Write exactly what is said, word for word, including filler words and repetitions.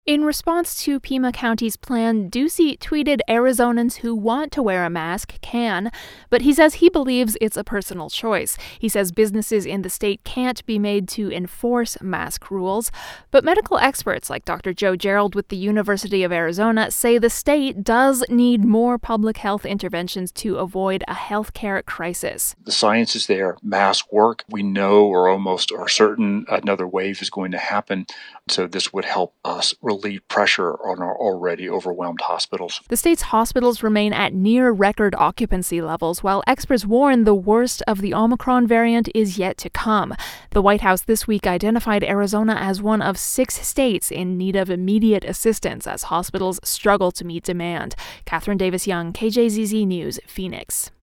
In response to Pima County's plan, Ducey tweeted Arizonans who want to wear a mask can, but he says he believes it's a personal choice. He says businesses in the state can't be made to enforce mask rules, but medical experts like Doctor Joe Gerald with the University of Arizona say the state does need more public health interventions to avoid a healthcare crisis. The science is there. Masks work. We know or almost are certain another wave is going to happen, so this would help us relieve pressure on our already overwhelmed hospitals. The state's hospitals remain at near record occupancy levels, while experts warn the worst of the Omicron variant is yet to come. The White House this week identified Arizona as one of six states in need of immediate assistance as hospitals struggle to meet demand. Catherine Davis Young, K J Z Z News, Phoenix.